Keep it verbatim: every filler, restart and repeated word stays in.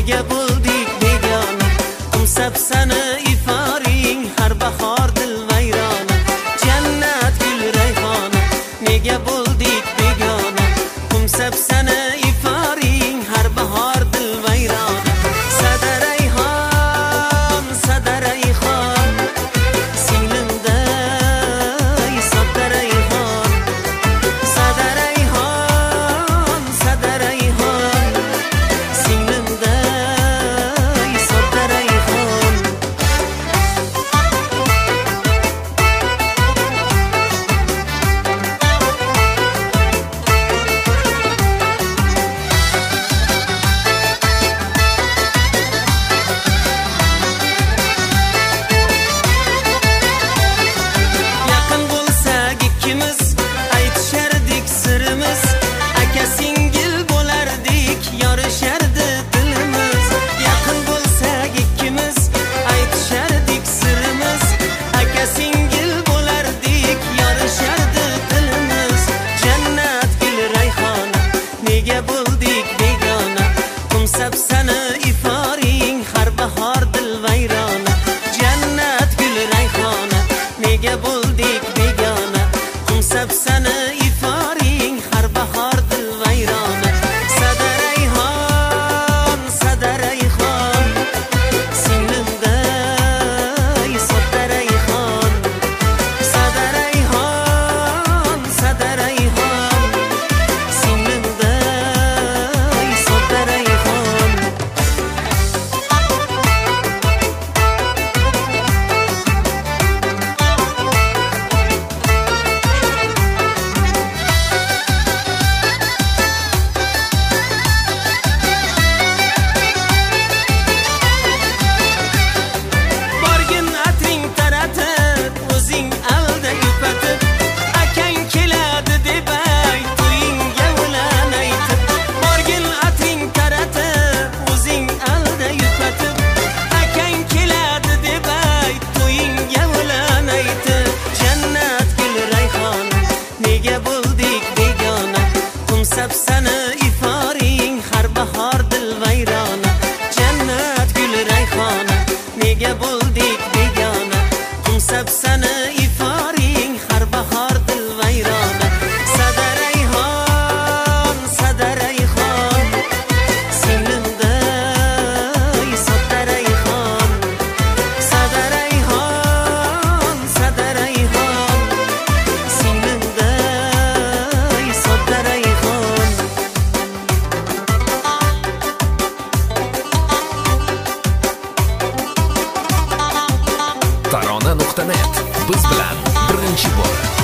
nega bo'ldik begona, qumsab sani iforing har bahor dil vayrona. Jannat gul rayhona, nega bo'ldik begona, qumsab sani iforing har bahor dil vayrona. Sada rayhon, sada rayhon, singlimday sodda rayhon. Sada rayhon, sada rayhon, singlimday sodda rayhon. Yaqin bo'lsak ikkimiz, aytishardik sirimiz, aka singil bo'lardik, yorishardi dilimiz. Yaqin bo'lsak ikkimiz, aytishardik sirimiz, aka singil bo'lardik, yorishardi dilimiz. Jannat gul rayhona, nega bo'ldik begona, qumsab sani iforing har bahor dil vayrona. Jannat gul rayhona, nega bo'ldik begona, qumsab sani iforing har bahor dil vayrona. Sada rayhon, sada rayhon, singlimday sodda rayhon. Sada rayhon, sada rayhon, singlimday sodda rayhon. Borgin atring taratib, o'zing alda yupatib, akang keladi deb ayt, to'yingga ulan aytib. Borgin atring taratib, o'zing alda yupatib, akang keladi deb ayt, to'yingga ulan aytib. Jannat gul rayhona, nega bo'ldik begona, qumsab sani iforing har bahor dil vayrona. Jannat gul rayhona, nega bo'ldik begona, qumsab sani iforing har bahor dil vayrona. Sada rayhon, sada rayhon, singlimday sodda rayhon. Sada rayhon, sada rayhon, singlimday sodda rayhon. tarona nuqta net biz bilan birinchi bo'l.